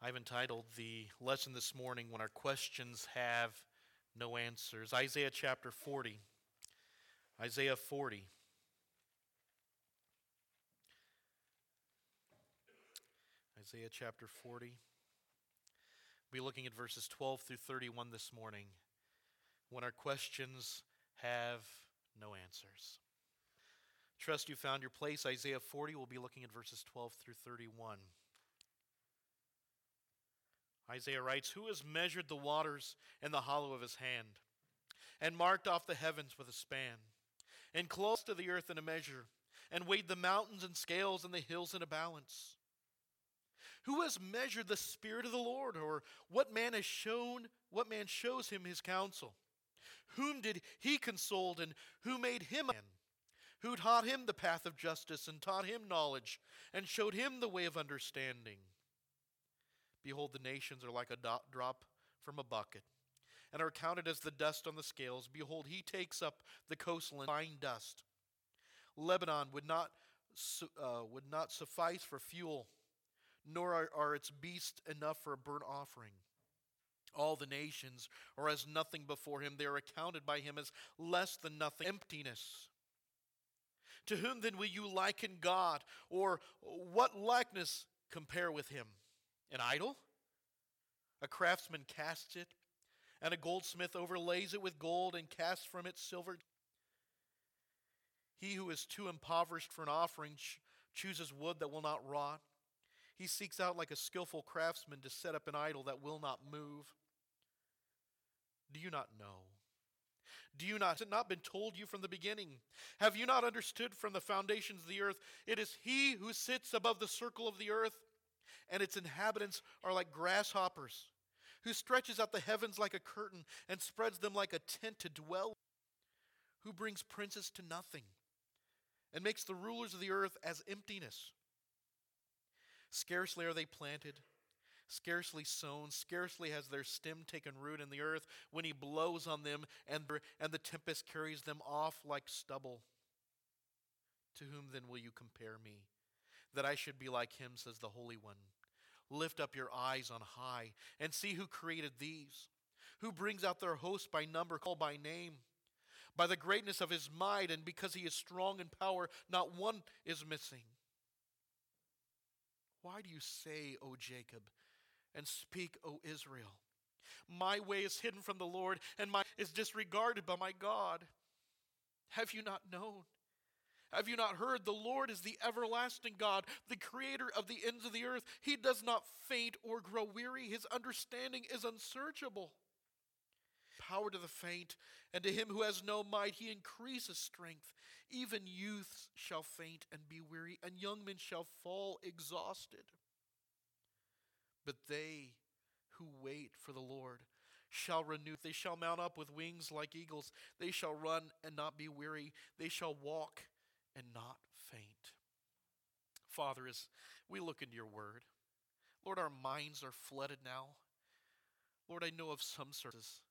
I've entitled the lesson this morning, When Our Questions Have No Answers. Isaiah chapter 40. Isaiah 40. Isaiah chapter 40. We'll be looking at verses 12 through 31 this morning. When our questions have no answers. Trust you found your place. Isaiah 40, we'll be looking at verses 12 through 31. Isaiah writes, "Who has measured the waters in the hollow of his hand, and marked off the heavens with a span, and close to the earth in a measure, and weighed the mountains in scales and the hills in a balance? Who has measured the Spirit of the Lord, or what man shows him his counsel? Whom did he consult, and who made him a man? Who taught him the path of justice, and taught him knowledge, and showed him the way of understanding? Behold, the nations are like a drop from a bucket, and are counted as the dust on the scales. Behold, he takes up the coastland, fine dust. Lebanon would not suffice for fuel, nor are its beasts enough for a burnt offering. All the nations are as nothing before him. They are accounted by him as less than nothing. Emptiness. To whom then will you liken God, or what likeness compare with him? An idol? A craftsman casts it, and a goldsmith overlays it with gold and casts from it silver. He who is too impoverished for an offering chooses wood that will not rot. He seeks out like a skillful craftsman to set up an idol that will not move. Do you not know? Has it not been told you from the beginning? Have you not understood from the foundations of the earth? It is he who sits above the circle of the earth, and its inhabitants are like grasshoppers, who stretches out the heavens like a curtain and spreads them like a tent to dwell, who brings princes to nothing and makes the rulers of the earth as emptiness. Scarcely are they planted, scarcely sown, scarcely has their stem taken root in the earth, when he blows on them, and the tempest carries them off like stubble. To whom then will you compare me, that I should be like him, says the Holy One? Lift up your eyes on high, and see who created these, who brings out their host by number, called by name. By the greatness of his might, and because he is strong in power, not one is missing. Why do you say, O Jacob, and speak, O Israel? My way is hidden from the Lord, and my is disregarded by my God. Have you not known? Have you not heard? The Lord is the everlasting God, the creator of the ends of the earth. He does not faint or grow weary. His understanding is unsearchable. Power to the faint, and to him who has no might, he increases strength. Even youths shall faint and be weary, and young men shall fall exhausted. But they who wait for the Lord shall renew. They shall mount up with wings like eagles. They shall run and not be weary. They shall walk and not faint. Father, as we look into your word, Lord, our minds are flooded now. Lord, I know of some sources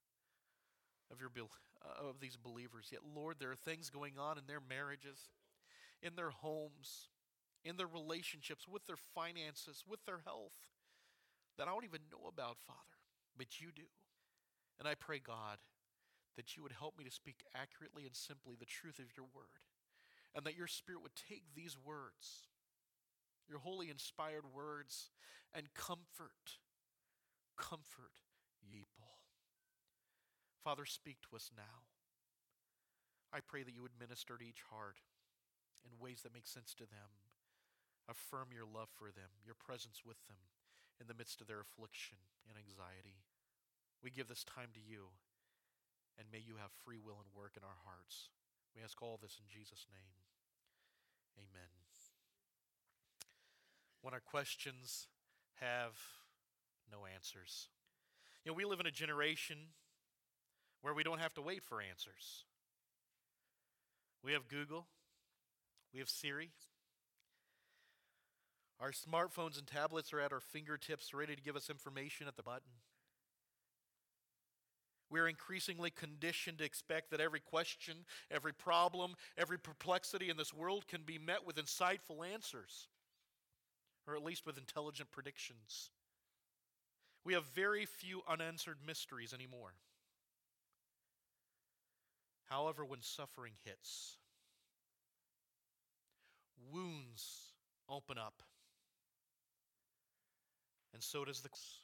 of these believers. Yet, Lord, there are things going on in their marriages, in their homes, in their relationships, with their finances, with their health, that I don't even know about, Father, but you do. And I pray, God, that you would help me to speak accurately and simply the truth of your word, and that your Spirit would take these words, your holy inspired words, and comfort people. Father, speak to us now. I pray that you would minister to each heart in ways that make sense to them. Affirm your love for them, your presence with them in the midst of their affliction and anxiety. We give this time to you, and may you have free will and work in our hearts. We ask all this in Jesus' name. Amen. When our questions have no answers. You know, we live in a generation where we don't have to wait for answers. We have Google. We have Siri. Our smartphones and tablets are at our fingertips, ready to give us information at the button. We're increasingly conditioned to expect that every question, every problem, every perplexity in this world can be met with insightful answers, or at least with intelligent predictions. We have very few unanswered mysteries anymore. However, when suffering hits, wounds open up, and so does the.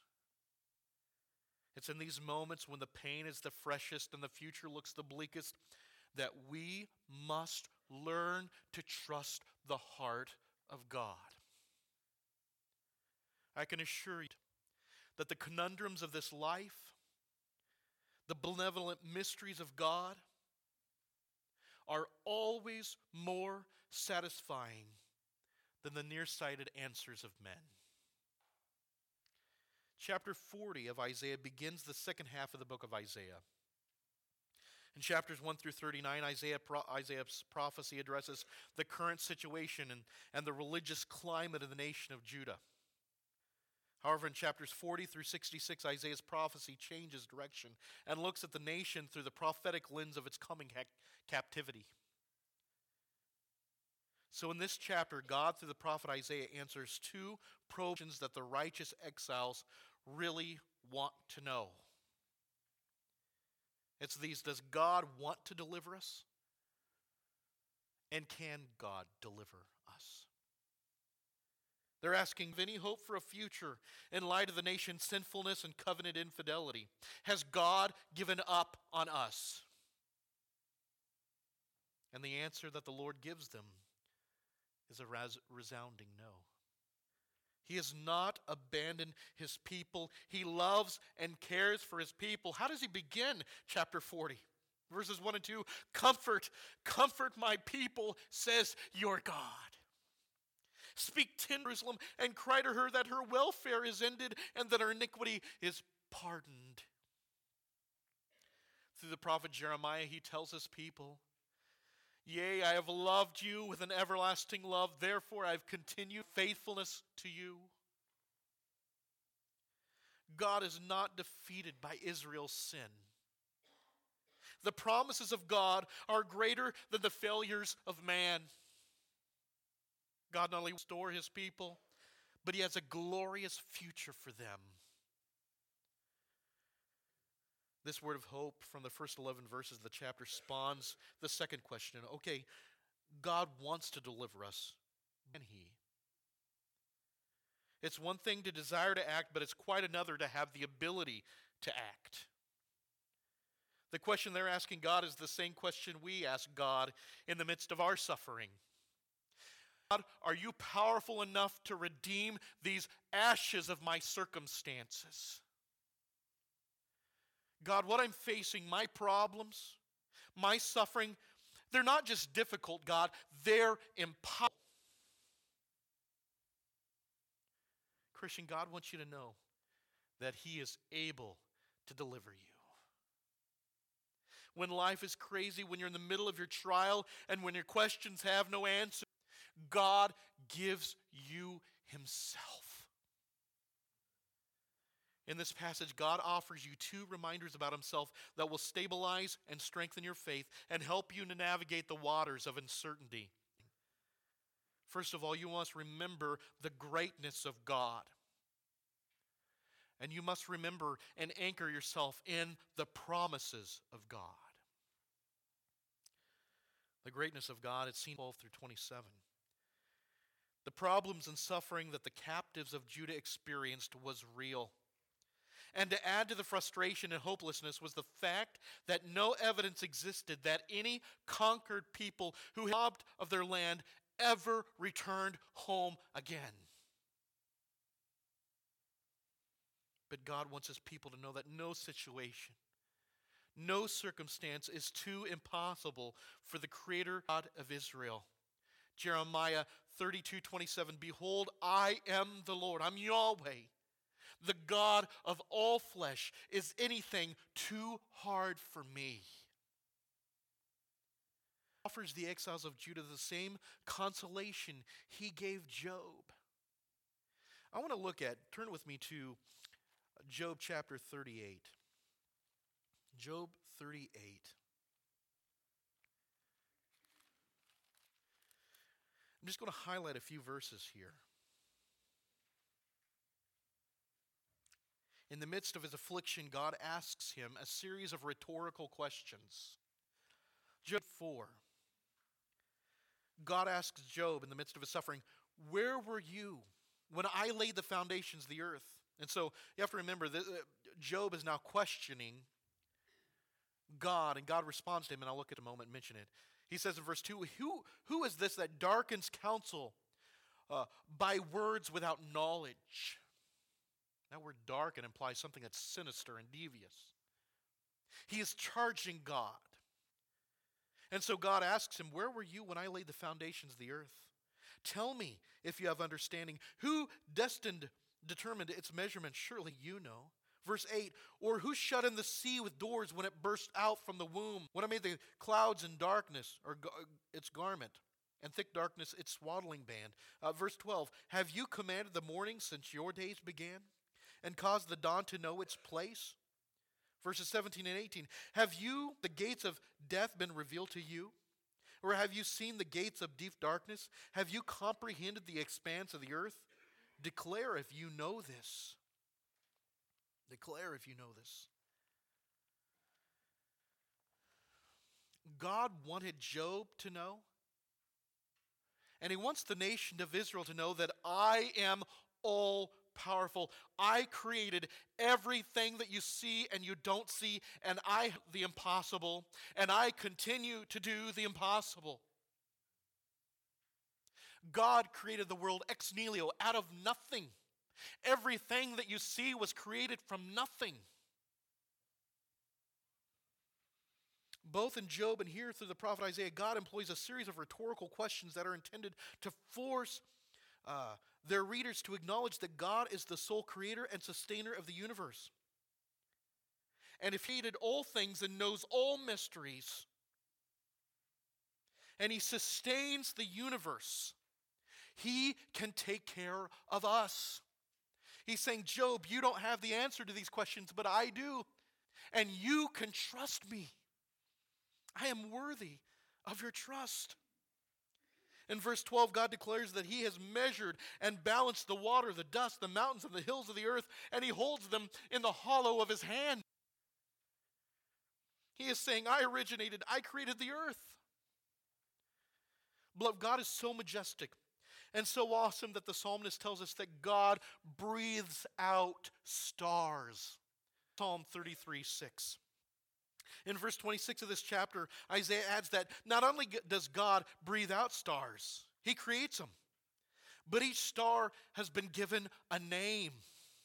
It's in these moments when the pain is the freshest and the future looks the bleakest that we must learn to trust the heart of God. I can assure you that the conundrums of this life, the benevolent mysteries of God, are always more satisfying than the nearsighted answers of men. Chapter 40 of Isaiah begins the second half of the book of Isaiah. In chapters 1 through 39, Isaiah's prophecy addresses the current situation and the religious climate of the nation of Judah. However, in chapters 40 through 66, Isaiah's prophecy changes direction and looks at the nation through the prophetic lens of its coming captivity. So in this chapter, God, through the prophet Isaiah, answers two questions that the righteous exiles really want to know. It's these: does God want to deliver us? And can God deliver us? They're asking of any hope for a future in light of the nation's sinfulness and covenant infidelity. Has God given up on us? And the answer that the Lord gives them is a resounding no. He has not abandoned his people. He loves and cares for his people. How does he begin chapter 40? Verses 1 and 2, comfort my people, says your God. Speak to Jerusalem and cry to her that her welfare is ended and that her iniquity is pardoned. Through the prophet Jeremiah, he tells his people, yea, I have loved you with an everlasting love, therefore I have continued faithfulness to you. God is not defeated by Israel's sin. The promises of God are greater than the failures of man. God not only restores his people, but he has a glorious future for them. This word of hope from the first 11 verses of the chapter spawns the second question. Okay, God wants to deliver us. Can he? It's one thing to desire to act, but it's quite another to have the ability to act. The question they're asking God is the same question we ask God in the midst of our suffering. God, are you powerful enough to redeem these ashes of my circumstances? God, what I'm facing, my problems, my suffering, they're not just difficult, God, they're impossible. Christian, God wants you to know that he is able to deliver you. When life is crazy, when you're in the middle of your trial, and when your questions have no answer, God gives you himself. In this passage, God offers you two reminders about himself that will stabilize and strengthen your faith and help you to navigate the waters of uncertainty. First of all, you must remember the greatness of God. And you must remember and anchor yourself in the promises of God. The greatness of God, it's seen 12 through 27. The problems and suffering that the captives of Judah experienced was real. And to add to the frustration and hopelessness was the fact that no evidence existed that any conquered people who robbed of their land ever returned home again. But God wants his people to know that no situation, no circumstance is too impossible for the Creator God of Israel. Jeremiah 32:27, behold, I am the Lord, I'm Yahweh, the God of all flesh. Is anything too hard for me? Offers the exiles of Judah the same consolation he gave Job. I want to turn with me to Job chapter 38. Job 38. I'm just going to highlight a few verses here. In the midst of his affliction, God asks him a series of rhetorical questions. Job 4. God asks Job in the midst of his suffering, "Where were you when I laid the foundations of the earth?" And so you have to remember that Job is now questioning God, and God responds to him, and I'll look at a moment and mention it. He says in verse 2, Who is this that darkens counsel by words without knowledge? That word darken implies something that's sinister and devious. He is charging God. And so God asks him, "Where were you when I laid the foundations of the earth? Tell me if you have understanding. Who determined its measurement? Surely you know." Verse 8, "Or who shut in the sea with doors when it burst out from the womb? When I made the clouds in darkness, or its garment, and thick darkness its swaddling band." Verse 12, "Have you commanded the morning since your days began, and caused the dawn to know its place?" Verses 17 and 18, "Have you the gates of death been revealed to you? Or have you seen the gates of deep darkness? Have you comprehended the expanse of the earth? Declare if you know this." Declare if you know this. God wanted Job to know, and he wants the nation of Israel to know that I am all powerful. I created everything that you see and you don't see, and I do the impossible, and I continue to do the impossible. God created the world ex nihilo, out of nothing. Everything that you see was created from nothing. Both in Job and here through the prophet Isaiah, God employs a series of rhetorical questions that are intended to force their readers to acknowledge that God is the sole creator and sustainer of the universe. And if he created all things and knows all mysteries, and he sustains the universe, he can take care of us. He's saying, "Job, you don't have the answer to these questions, but I do. And you can trust me. I am worthy of your trust." In verse 12, God declares that he has measured and balanced the water, the dust, the mountains, and the hills of the earth, and he holds them in the hollow of his hand. He is saying, I created the earth. Beloved, God is so majestic and so awesome that the psalmist tells us that God breathes out stars. Psalm 33:6. In verse 26 of this chapter, Isaiah adds that not only does God breathe out stars, he creates them, but each star has been given a name.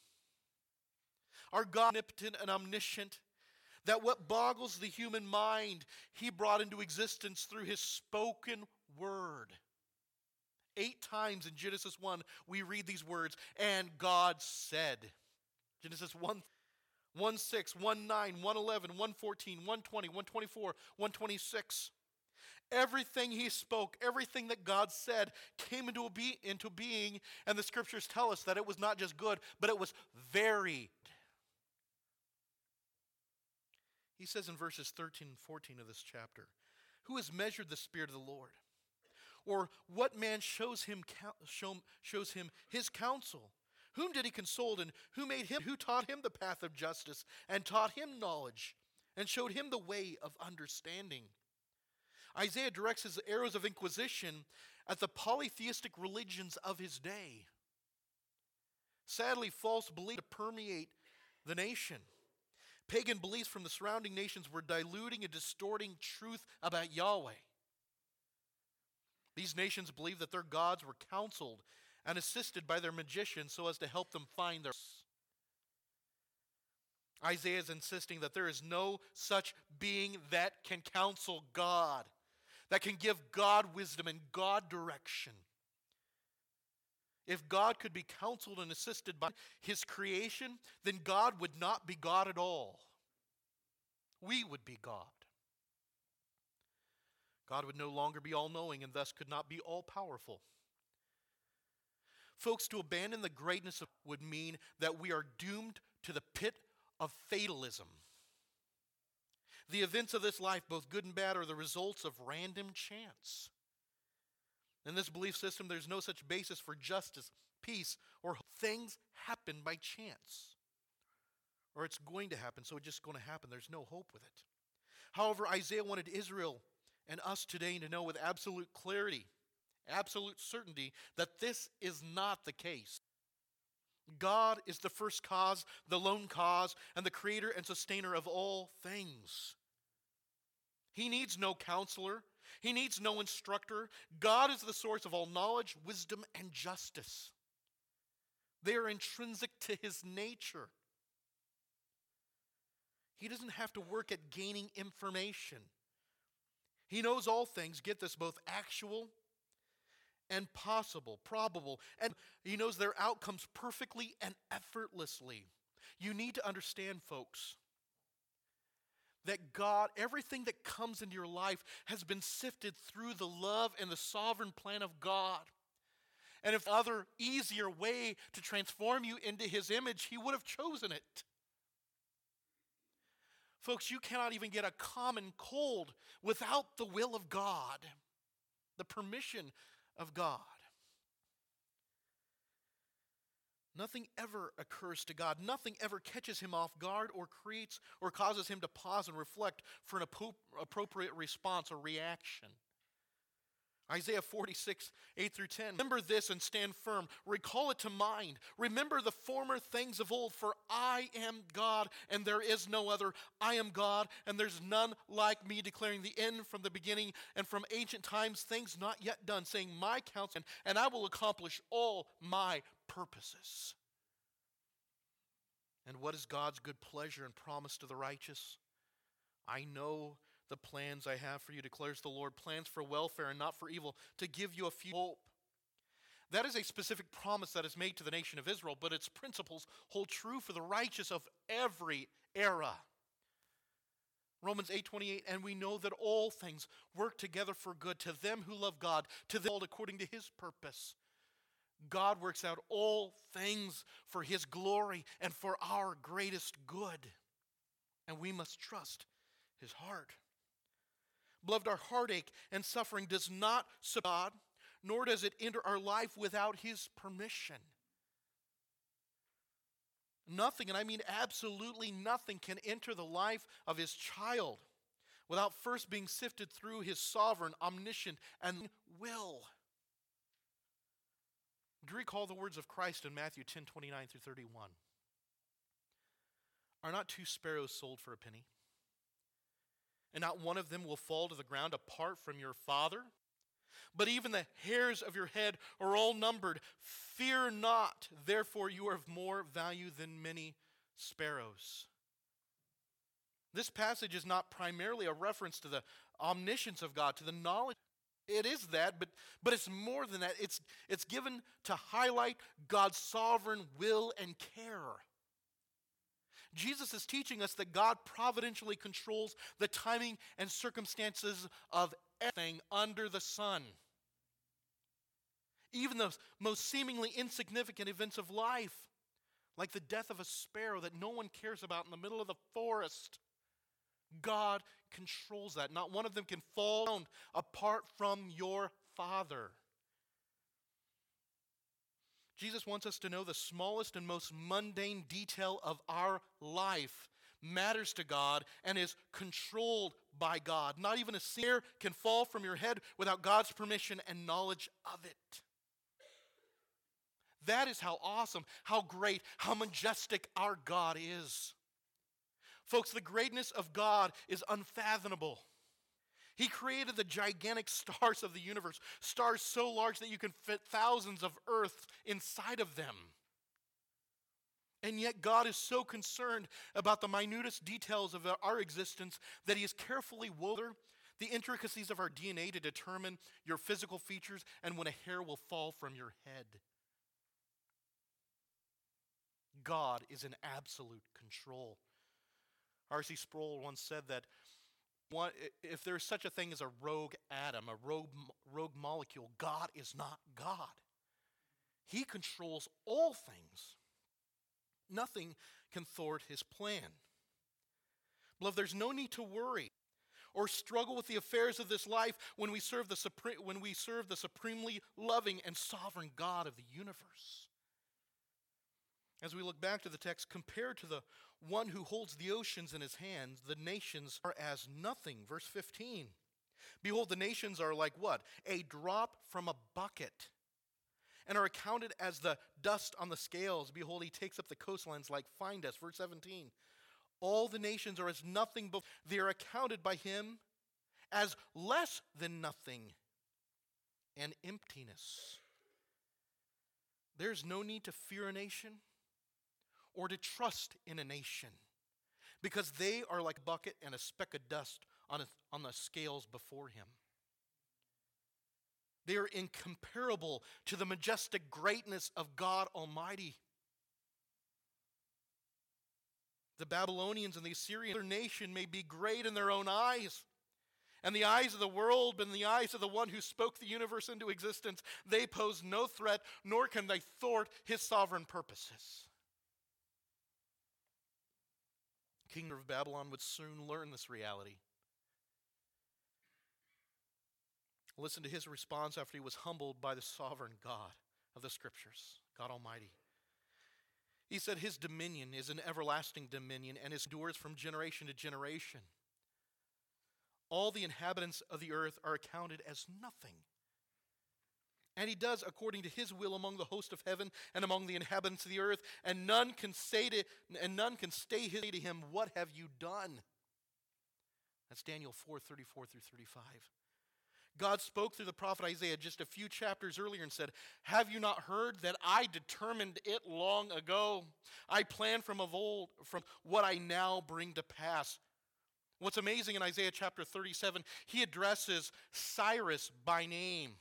Our God is omnipotent and omniscient, that what boggles the human mind, he brought into existence through his spoken word. 8 times in Genesis 1, we read these words, "And God said." Genesis 1:6, 1:9, 1:11, 1:14, 1:20, 1:24, 1:26. Everything he spoke, everything that God said came into being, and the scriptures tell us that it was not just good, but it was very. He says in verses 13 and 14 of this chapter, "Who has measured the Spirit of the Lord? Or what man shows him his counsel? Whom did he consult, and who taught him the path of justice, and taught him knowledge, and showed him the way of understanding?" Isaiah directs his arrows of inquisition at the polytheistic religions of his day. Sadly, false beliefs permeate the nation. Pagan beliefs from the surrounding nations were diluting and distorting truth about Yahweh. These nations believed that their gods were counseled and assisted by their magicians so as to help them find their. Isaiah is insisting that there is no such being that can counsel God, that can give God wisdom and God direction. If God could be counseled and assisted by his creation, then God would not be God at all. We would be God. God would no longer be all-knowing and thus could not be all-powerful. Folks, to abandon the greatness would mean that we are doomed to the pit of fatalism. The events of this life, both good and bad, are the results of random chance. In this belief system, there's no such basis for justice, peace, or things happen by chance. or it's going to happen, so it's just going to happen. There's no hope with it. However, Isaiah wanted Israel and us today to know with absolute clarity, absolute certainty, that this is not the case. God is the first cause, the lone cause, and the creator and sustainer of all things. He needs no counselor. He needs no instructor. God is the source of all knowledge, wisdom, and justice. They are intrinsic to his nature. He doesn't have to work at gaining information. He knows all things, get this, both actual and possible, probable, and he knows their outcomes perfectly and effortlessly. You need to understand, folks, that God, everything that comes into your life has been sifted through the love and the sovereign plan of God. And if other easier way to transform you into his image, he would have chosen it. Folks, you cannot even get a common cold without the will of God, the permission of God. Nothing ever occurs to God. Nothing ever catches him off guard or creates or causes him to pause and reflect for an appropriate response or reaction. Isaiah 46, 8 through 10. Remember this and stand firm. Recall it to mind. Remember the former things of old, for I am God and there is no other. I am God and there's none like me, declaring the end from the beginning and from ancient times, things not yet done, saying my counsel, and I will accomplish all my purposes. And what is God's good pleasure and promise to the righteous? I know the plans I have for you, declares the Lord, plans for welfare and not for evil, to give you a future hope. That is a specific promise that is made to the nation of Israel, but its principles hold true for the righteous of every era. Romans 8:28, and we know that all things work together for good to them who love God, to them called according to his purpose. God works out all things for his glory and for our greatest good. And we must trust his heart. Beloved, our heartache and suffering does not support God, nor does it enter our life without his permission. Nothing, and I mean absolutely nothing, can enter the life of his child without first being sifted through his sovereign, omniscient, and will. Do you recall the words of Christ in Matthew 10:29 through 31? Are not two sparrows sold for a penny? And not one of them will fall to the ground apart from your Father? But even the hairs of your head are all numbered. Fear not, therefore you are of more value than many sparrows. This passage is not primarily a reference to the omniscience of God, to the knowledge. It is that, but it's more than that. It's given to highlight God's sovereign will and care. Jesus is teaching us that God providentially controls the timing and circumstances of everything under the sun. Even the most seemingly insignificant events of life, like the death of a sparrow that no one cares about in the middle of the forest. God controls that. Not one of them can fall down apart from your Father. Jesus wants us to know the smallest and most mundane detail of our life matters to God and is controlled by God. Not even a hair can fall from your head without God's permission and knowledge of it. That is how awesome, how great, how majestic our God is. Folks, the greatness of God is unfathomable. He created the gigantic stars of the universe, stars so large that you can fit thousands of Earths inside of them. And yet God is so concerned about the minutest details of our existence that he has carefully woven the intricacies of our DNA to determine your physical features and when a hair will fall from your head. God is in absolute control. R.C. Sproul once said that if there's such a thing as a rogue atom, a rogue molecule, God is not God. He controls all things. Nothing can thwart his plan. Beloved, there's no need to worry or struggle with the affairs of this life when we serve the supremely loving and sovereign God of the universe. As we look back to the text, compared to the one who holds the oceans in his hands, the nations are as nothing. Verse 15. Behold, the nations are like what? A drop from a bucket, and are accounted as the dust on the scales. Behold, he takes up the coastlines like fine dust. Verse 17. All the nations are as nothing, but they are accounted by him as less than nothing and emptiness. There's no need to fear a nation or to trust in a nation, because they are like a bucket and a speck of dust on the scales before him. They are incomparable to the majestic greatness of God Almighty. The Babylonians and the Assyrian nation may be great in their own eyes, and the eyes of the world, and the eyes of the one who spoke the universe into existence, they pose no threat, nor can they thwart his sovereign purposes. The kingdom of Babylon would soon learn this reality. Listen to his response after he was humbled by the sovereign God of the Scriptures, God Almighty. He said his dominion is an everlasting dominion and endures from generation to generation. All the inhabitants of the earth are accounted as nothing. And he does according to his will among the host of heaven and among the inhabitants of the earth, and none can stay to him, what have you done? That's Daniel 4:34 through 35. God spoke through the prophet Isaiah just a few chapters earlier and said, have you not heard that I determined it long ago? I planned from of old, from what I now bring to pass. What's amazing in Isaiah chapter 37, he addresses Cyrus by name.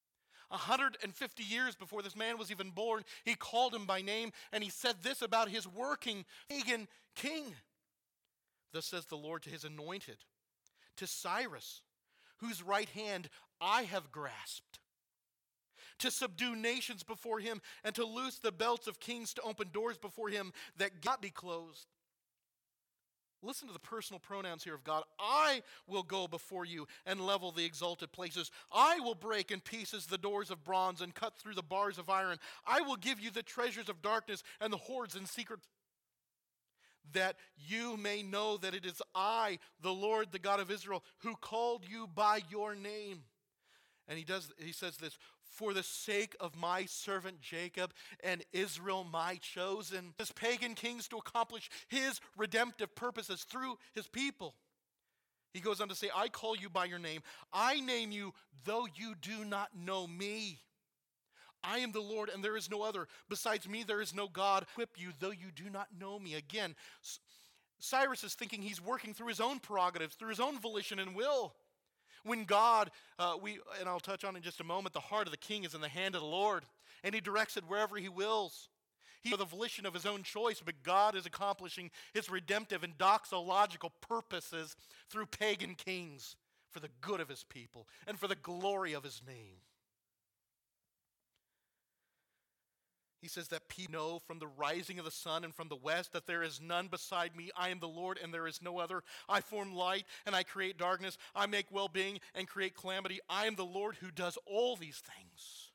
150 years before this man was even born, he called him by name, and he said this about his working pagan king. Thus says the Lord to his anointed, to Cyrus, whose right hand I have grasped, to subdue nations before him, and to loose the belts of kings, to open doors before him that cannot be closed. Listen to the personal pronouns here of God. I will go before you and level the exalted places. I will break in pieces the doors of bronze and cut through the bars of iron. I will give you the treasures of darkness and the hoards in secret, that you may know that it is I, the Lord, the God of Israel, who called you by your name. And he says this, for the sake of my servant Jacob and Israel, my chosen, as pagan kings to accomplish his redemptive purposes through his people. He goes on to say, I call you by your name. I name you, though you do not know me. I am the Lord, and there is no other. Besides me, there is no God. Equip you, though you do not know me. Again, Cyrus is thinking he's working through his own prerogatives, through his own volition and will. When God, and I'll touch on in just a moment, the heart of the king is in the hand of the Lord, and he directs it wherever he wills. He has the volition of his own choice, but God is accomplishing his redemptive and doxological purposes through pagan kings for the good of his people and for the glory of his name. He says that people know from the rising of the sun and from the west that there is none beside me. I am the Lord and there is no other. I form light and I create darkness. I make well-being and create calamity. I am the Lord who does all these things.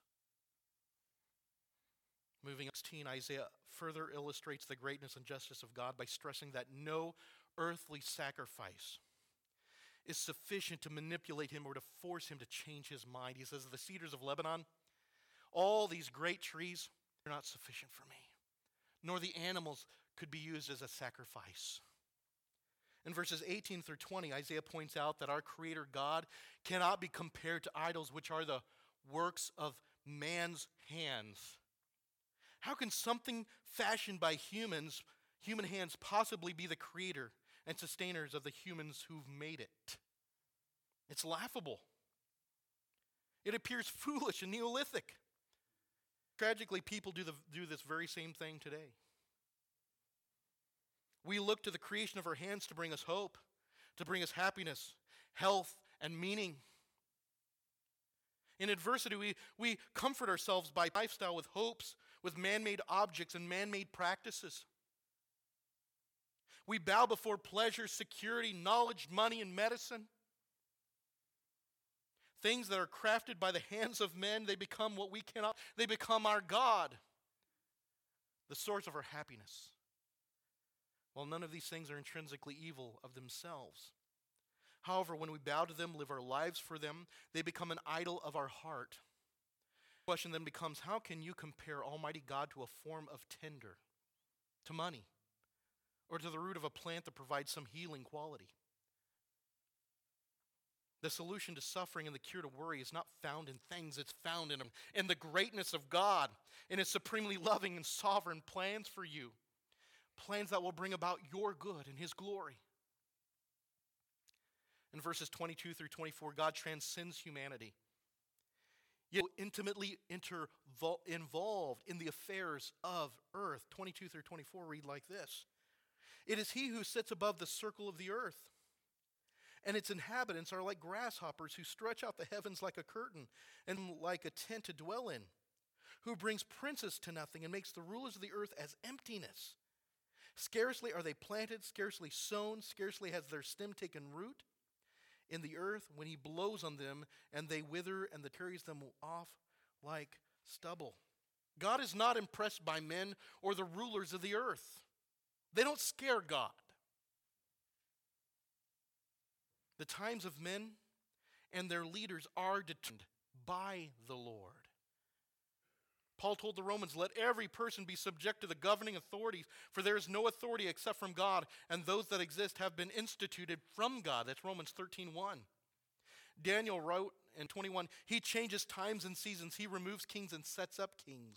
Moving on, 16, Isaiah further illustrates the greatness and justice of God by stressing that no earthly sacrifice is sufficient to manipulate him or to force him to change his mind. He says, the cedars of Lebanon, all these great trees, they're not sufficient for me, nor the animals could be used as a sacrifice. In verses 18 through 20, Isaiah points out that our Creator God cannot be compared to idols, which are the works of man's hands. How can something fashioned by human hands, possibly be the creator and sustainers of the humans who've made it? It's laughable. It appears foolish and Neolithic. Tragically, people do this very same thing today. We look to the creation of our hands to bring us hope, to bring us happiness, health, and meaning. In adversity, we comfort ourselves by lifestyle with hopes, with man-made objects and man-made practices. We bow before pleasure, security, knowledge, money, and medicine. Things that are crafted by the hands of men, they become what we cannot. They become our God. the source of our happiness. While none of these things are intrinsically evil of themselves. However, when we bow to them, live our lives for them, they become an idol of our heart. The question then becomes, how can you compare Almighty God to a form of tinder, to money, or to the root of a plant that provides some healing quality? The solution to suffering and the cure to worry is not found in things, it's found in the greatness of God, in His supremely loving and sovereign plans for you. Plans that will bring about your good and His glory. In verses 22 through 24, God transcends humanity. Yet intimately involved in the affairs of earth. 22 through 24 read like this. It is He who sits above the circle of the earth, and its inhabitants are like grasshoppers who stretch out the heavens like a curtain and like a tent to dwell in, who brings princes to nothing and makes the rulers of the earth as emptiness. Scarcely are they planted, scarcely sown, scarcely has their stem taken root in the earth when He blows on them, and they wither, and that carries them off like stubble. God is not impressed by men or the rulers of the earth. They don't scare God. The times of men and their leaders are determined by the Lord. Paul told the Romans, let every person be subject to the governing authorities, for there is no authority except from God, and those that exist have been instituted from God. That's Romans 13:1. Daniel wrote in 21, He changes times and seasons. He removes kings and sets up kings.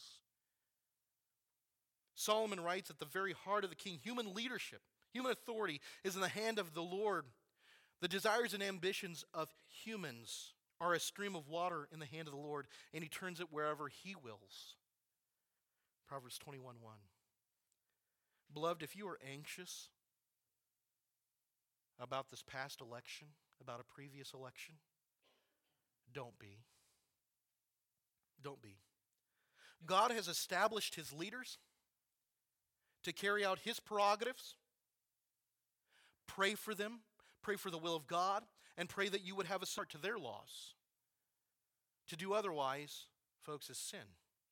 Solomon writes, at the very heart of the king, human leadership, human authority is in the hand of the Lord. The desires and ambitions of humans are a stream of water in the hand of the Lord, and He turns it wherever He wills. Proverbs 21:1. Beloved, if you are anxious about this past election, about a previous election, don't be. Don't be. God has established His leaders to carry out His prerogatives. Pray for them. Pray for the will of God, and pray that you would have a start to their laws. To do otherwise, folks, is sin.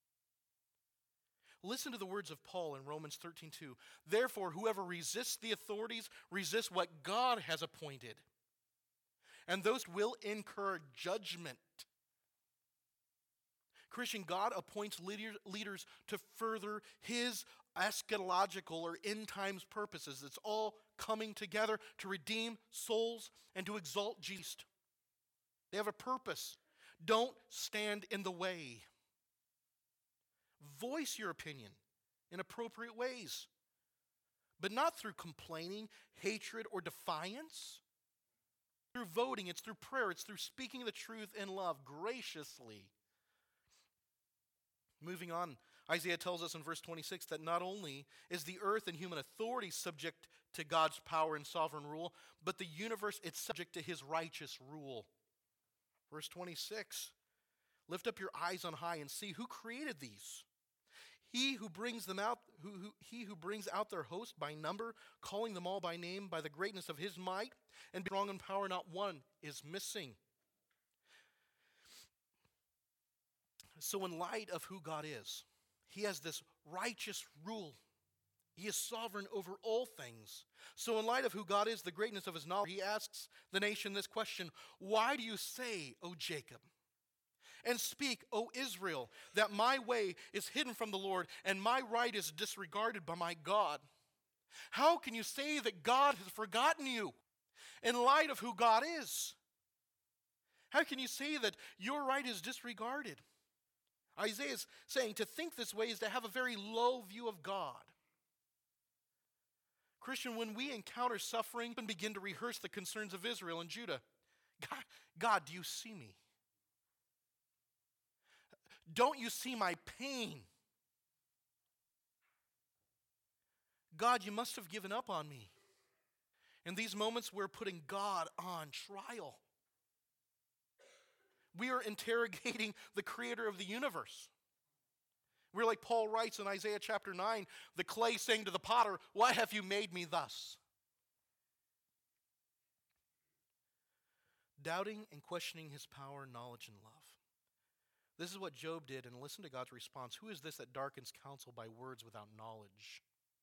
Listen to the words of Paul in Romans 13:2. Therefore, whoever resists the authorities resists what God has appointed, and those will incur judgment. Christian, God appoints leaders to further His eschatological or end times purposes. It's all coming together to redeem souls and to exalt Jesus. They have a purpose. Don't stand in the way. Voice your opinion in appropriate ways, but not through complaining, hatred, or defiance. Through voting, it's through prayer, it's through speaking the truth in love graciously. Moving on, Isaiah tells us in verse 26 that not only is the earth and human authority subject to God's power and sovereign rule, but the universe is subject to His righteous rule. Verse 26, lift up your eyes on high and see who created these. He who brings them out, he who brings out their host by number, calling them all by name, by the greatness of His might, and strong in power, not one is missing. So in light of who God is, He has this righteous rule. He is sovereign over all things. So in light of who God is, the greatness of His knowledge, He asks the nation this question, why do you say, O Jacob, and speak, O Israel, that my way is hidden from the Lord, and my right is disregarded by my God? How can you say that God has forgotten you in light of who God is? How can you say that your right is disregarded? Isaiah is saying to think this way is to have a very low view of God. Christian, when we encounter suffering and begin to rehearse the concerns of Israel and Judah, God, do you see me? Don't you see my pain? God, you must have given up on me. In these moments, we're putting God on trial. We are interrogating the creator of the universe. We're like Paul writes in Isaiah chapter 9, the clay saying to the potter, why have you made me thus? Doubting and questioning His power, knowledge, and love. This is what Job did, and listen to God's response. Who is this that darkens counsel by words without knowledge?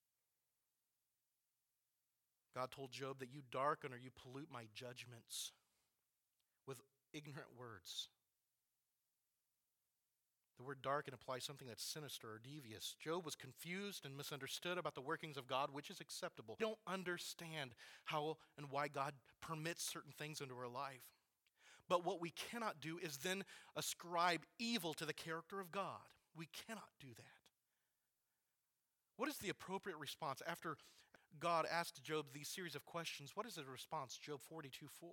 God told Job that you darken or you pollute my judgments with ignorant words. The word darken implies something that's sinister or devious. Job was confused and misunderstood about the workings of God, which is acceptable. We don't understand how and why God permits certain things into our life. But what we cannot do is then ascribe evil to the character of God. We cannot do that. What is the appropriate response? After God asked Job these series of questions, what is the response? Job 42:4.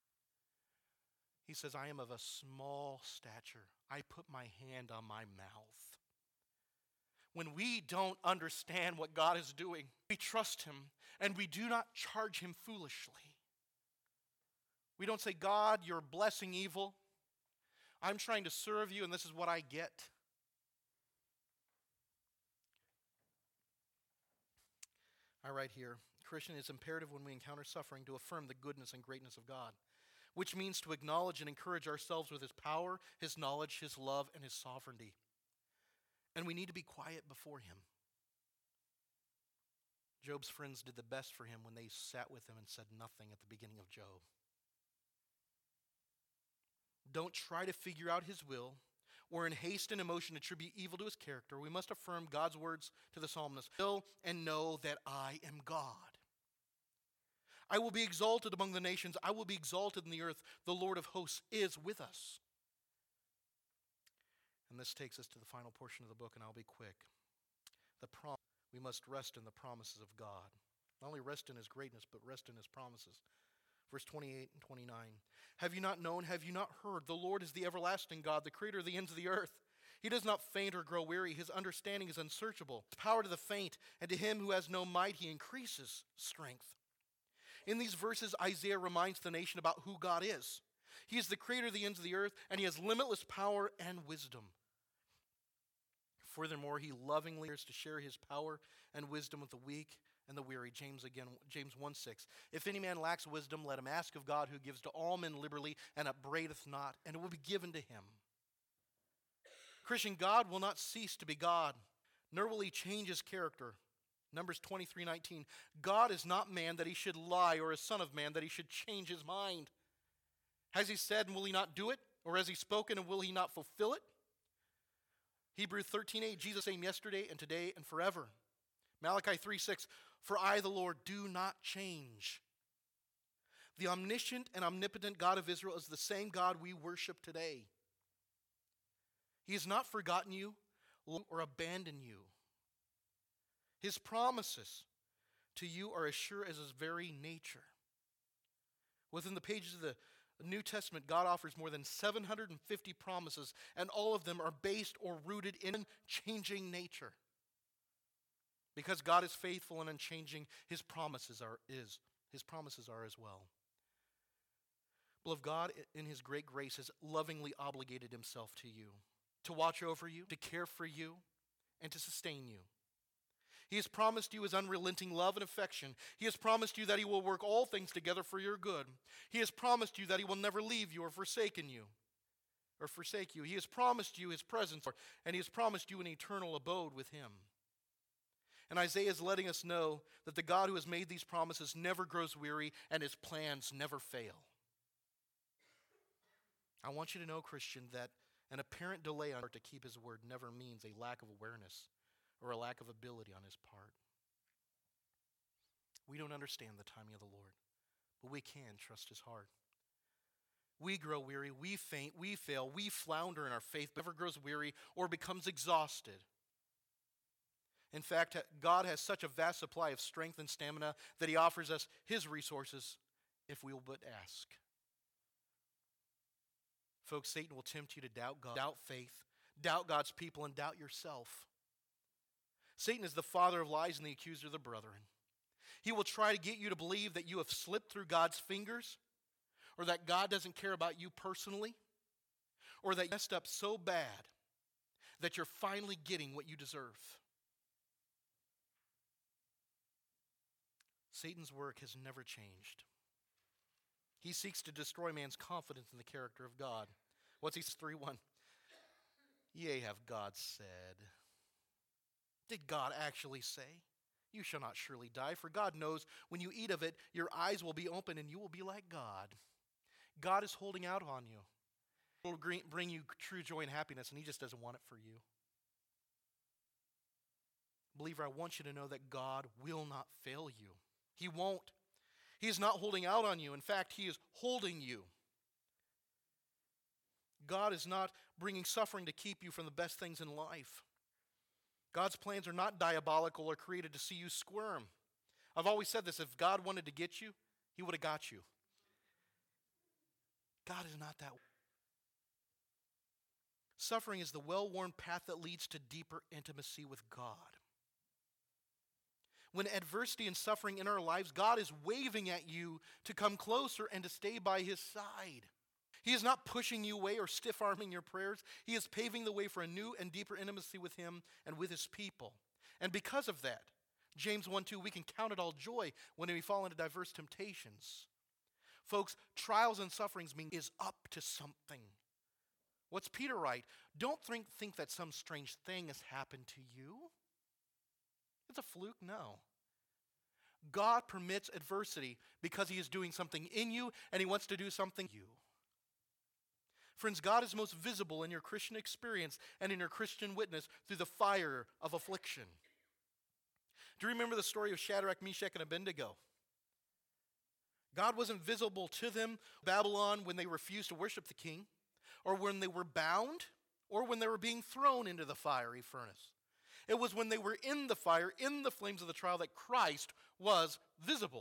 He says, I am of a small stature. I put my hand on my mouth. When we don't understand what God is doing, we trust him and we do not charge him foolishly. We don't say, God, you're blessing evil. I'm trying to serve you and this is what I get. I write here, Christian, it's imperative when we encounter suffering to affirm the goodness and greatness of God, which means to acknowledge and encourage ourselves with his power, his knowledge, his love, and his sovereignty. And we need to be quiet before him. Job's friends did the best for him when they sat with him and said nothing at the beginning of Job. Don't try to figure out his will, or in haste and emotion attribute evil to his character. We must affirm God's words to the psalmist. Know and know that I am God. I will be exalted among the nations. I will be exalted in the earth. The Lord of hosts is with us. And this takes us to the final portion of the book, and I'll be quick. We must rest in the promises of God. Not only rest in his greatness, but rest in his promises. Verse 28 and 29. Have you not known, have you not heard? The Lord is the everlasting God, the creator of the ends of the earth. He does not faint or grow weary. His understanding is unsearchable. Power to the faint, and to him who has no might, he increases strength. In these verses, Isaiah reminds the nation about who God is. He is the creator of the ends of the earth, and he has limitless power and wisdom. Furthermore, he lovingly is to share his power and wisdom with the weak and the weary. James 1:6. If any man lacks wisdom, let him ask of God, who gives to all men liberally and upbraideth not, and it will be given to him. Christian, God will not cease to be God, nor will he change his character. Numbers 23:19. God is not man that he should lie, or a son of man that he should change his mind. Has he said, and will he not do it? Or has he spoken, and will he not fulfill it? Hebrews 13:8. Jesus same yesterday and today and forever. Malachi 3:6. For I, the Lord, do not change. The omniscient and omnipotent God of Israel is the same God we worship today. He has not forgotten you or abandoned you. His promises to you are as sure as his very nature. Within the pages of the New Testament, God offers more than 750 promises, and all of them are based or rooted in changing nature. Because God is faithful and unchanging, his promises are as well. Beloved, God, in his great grace, has lovingly obligated himself to you, to watch over you, to care for you, and to sustain you. He has promised you his unrelenting love and affection. He has promised you that he will work all things together for your good. He has promised you that he will never leave you or forsake you. He has promised you his presence, and he has promised you an eternal abode with him. And Isaiah is letting us know that the God who has made these promises never grows weary, and his plans never fail. I want you to know, Christian, that an apparent delay on to keep his word never means a lack of awareness or a lack of ability on his part. We don't understand the timing of the Lord, but we can trust his heart. We grow weary, we faint, we fail, we flounder in our faith, but never grows weary or becomes exhausted. In fact, God has such a vast supply of strength and stamina that he offers us his resources if we will but ask. Folks, Satan will tempt you to doubt God, doubt faith, doubt God's people, and doubt yourself. Satan is the father of lies and the accuser of the brethren. He will try to get you to believe that you have slipped through God's fingers, or that God doesn't care about you personally, or that you messed up so bad that you're finally getting what you deserve. Satan's work has never changed. He seeks to destroy man's confidence in the character of God. What's he 3:1? Yea, have God said. Did God actually say, you shall not surely die, for God knows when you eat of it, your eyes will be open and you will be like God. God is holding out on you. It will bring you true joy and happiness, and he just doesn't want it for you. Believer, I want you to know that God will not fail you. He won't. He is not holding out on you. In fact, he is holding you. God is not bringing suffering to keep you from the best things in life. God's plans are not diabolical or created to see you squirm. I've always said this, if God wanted to get you, he would have got you. God is not that way. Suffering is the well-worn path that leads to deeper intimacy with God. When adversity and suffering in our lives, God is waving at you to come closer and to stay by his side. He is not pushing you away or stiff-arming your prayers. He is paving the way for a new and deeper intimacy with him and with his people. And because of that, James 1:2, we can count it all joy when we fall into diverse temptations. Folks, trials and sufferings mean is up to something. What's Peter write? Don't think that some strange thing has happened to you. It's a fluke? No. God permits adversity because he is doing something in you and he wants to do something in you. Friends, God is most visible in your Christian experience and in your Christian witness through the fire of affliction. Do you remember the story of Shadrach, Meshach, and Abednego? God wasn't visible to them in Babylon when they refused to worship the king, or when they were bound, or when they were being thrown into the fiery furnace. It was when they were in the fire, in the flames of the trial, that Christ was visible.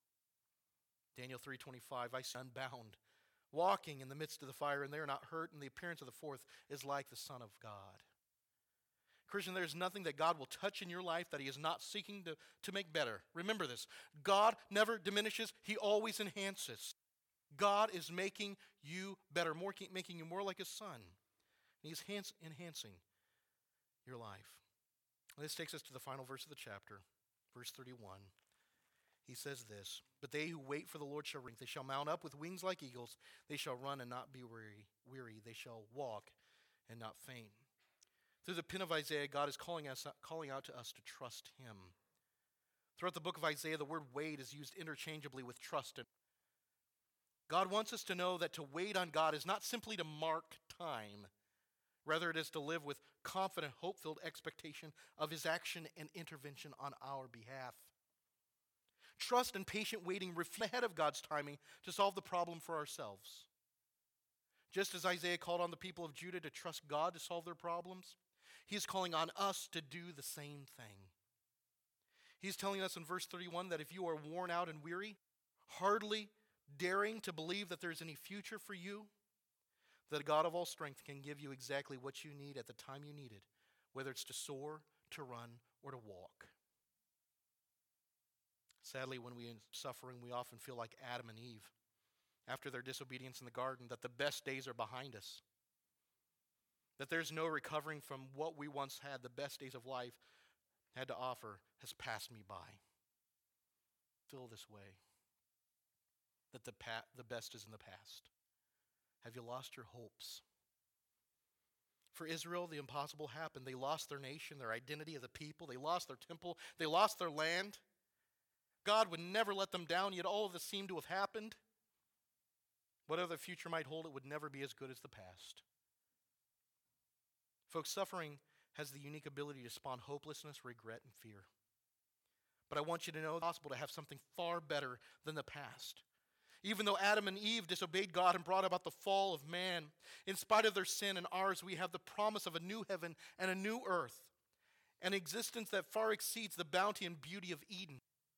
Daniel 3:25, I see unbound, walking in the midst of the fire, and they are not hurt, and the appearance of the fourth is like the Son of God. Christian, there's nothing that God will touch in your life that he is not seeking to make better. Remember this. God never diminishes, he always enhances. God is making you better, making you more like his Son. And he's enhancing your life. This takes us to the final verse of the chapter, verse 31. He says this, but they who wait for the Lord shall reign. They shall mount up with wings like eagles. They shall run and not be weary. They shall walk and not faint. Through the pen of Isaiah, God is calling out to us to trust him. Throughout the book of Isaiah, the word wait is used interchangeably with trust. God wants us to know that to wait on God is not simply to mark time. Rather, it is to live with confident, hope-filled expectation of his action and intervention on our behalf. Trust and patient waiting reflect ahead of God's timing to solve the problem for ourselves. Just as Isaiah called on the people of Judah to trust God to solve their problems, he is calling on us to do the same thing. He's telling us in verse 31 that if you are worn out and weary, hardly daring to believe that there's any future for you, that a God of all strength can give you exactly what you need at the time you need it, whether it's to soar, to run, or to walk. Sadly, when we are suffering, we often feel like Adam and Eve after their disobedience in the garden, that the best days are behind us, that there's no recovering from what we once had. The best days of life had to offer has passed me by. Feel this way, that the best is in the past. Have you lost your hopes? For Israel, the impossible happened. They lost their nation, their identity as a people. They lost their temple. They lost their land. God would never let them down, yet all of this seemed to have happened. Whatever the future might hold, it would never be as good as the past. Folks, suffering has the unique ability to spawn hopelessness, regret, and fear. But I want you to know it's possible to have something far better than the past. Even though Adam and Eve disobeyed God and brought about the fall of man, in spite of their sin and ours, we have the promise of a new heaven and a new earth, an existence that far exceeds the bounty and beauty of Eden.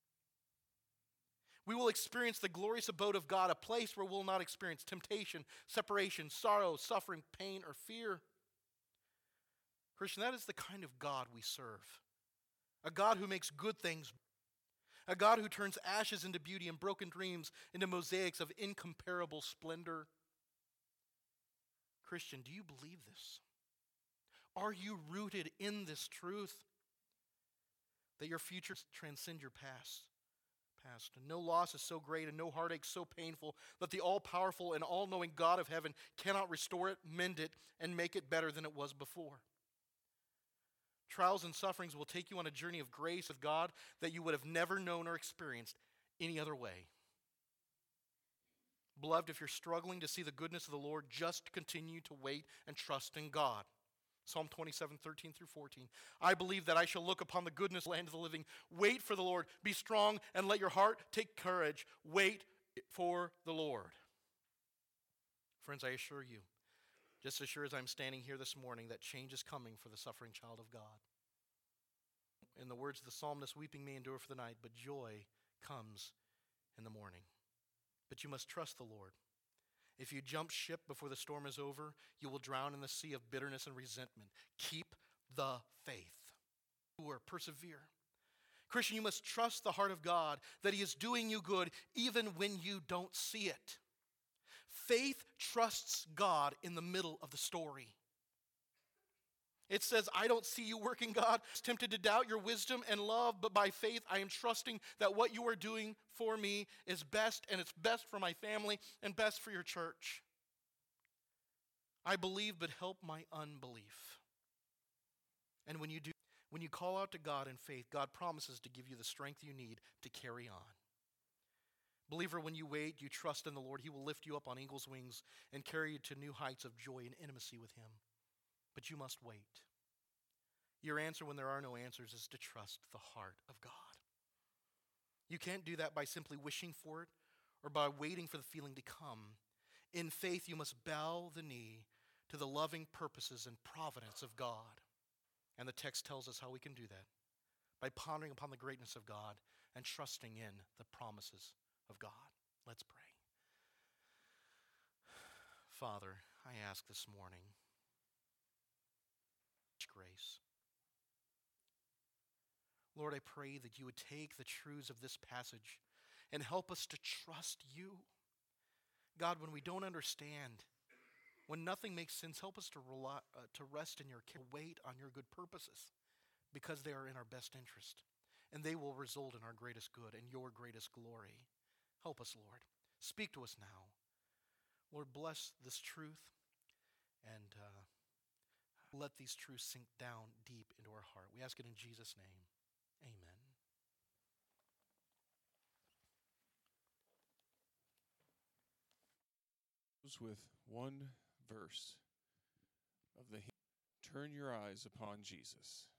We will experience the glorious abode of God, a place where we'll not experience temptation, separation, sorrow, suffering, pain, or fear. Christian, that is the kind of God we serve. A God who makes good things, a God who turns ashes into beauty and broken dreams into mosaics of incomparable splendor. Christian, do you believe this? Are you rooted in this truth that your future transcends your past? past. And no loss is so great and no heartache so painful that the all-powerful and all-knowing God of heaven cannot restore it, mend it, and make it better than it was before. Trials and sufferings will take you on a journey of grace of God that you would have never known or experienced any other way. Beloved, if you're struggling to see the goodness of the Lord, just continue to wait and trust in God. Psalm 27, 13 through 14. I believe that I shall look upon the goodness of the land of the living. Wait for the Lord. Be strong and let your heart take courage. Wait for the Lord. Friends, I assure you, just as sure as I'm standing here this morning, that change is coming for the suffering child of God. In the words of the psalmist, weeping may endure for the night, but joy comes in the morning. But you must trust the Lord. If you jump ship before the storm is over, you will drown in the sea of bitterness and resentment. Keep the faith. Persevere. Christian, you must trust the heart of God that He is doing you good even when you don't see it. Faith trusts God in the middle of the story. It says, I don't see you working, God. I'm tempted to doubt your wisdom and love, but by faith I am trusting that what you are doing for me is best, and it's best for my family and best for your church. I believe, but help my unbelief. And when you call out to God in faith, God promises to give you the strength you need to carry on. Believer, when you wait, you trust in the Lord. He will lift you up on eagle's wings and carry you to new heights of joy and intimacy with Him. But you must wait. Your answer when there are no answers is to trust the heart of God. You can't do that by simply wishing for it or by waiting for the feeling to come. In faith, you must bow the knee to the loving purposes and providence of God. And the text tells us how we can do that by pondering upon the greatness of God and trusting in the promises of God. Let's pray. Father, I ask this morning, grace. Lord, I pray that you would take the truths of this passage and help us to trust you. God, when we don't understand, when nothing makes sense, help us to rest in your care, wait on your good purposes, because they are in our best interest, and they will result in our greatest good and your greatest glory. Help us, Lord. Speak to us now. Lord, bless this truth, and let these truths sink down deep into our heart. We ask it in Jesus' name. Amen. With one verse of the hymn, Turn Your Eyes Upon Jesus.